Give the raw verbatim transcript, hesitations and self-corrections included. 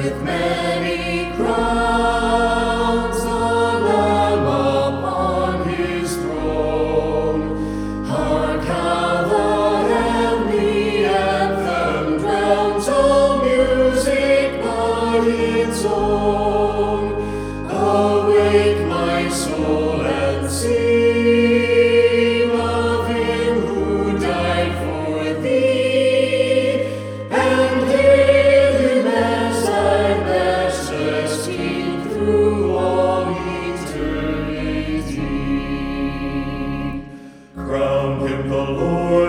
with many crowns, the Lamb upon his throne. Hark how the heavenly anthem drowns all music but its own. Awake, my soul, and sing of him who died for thee, and hail him as thy matchless King through all eternity. Crown him the Lord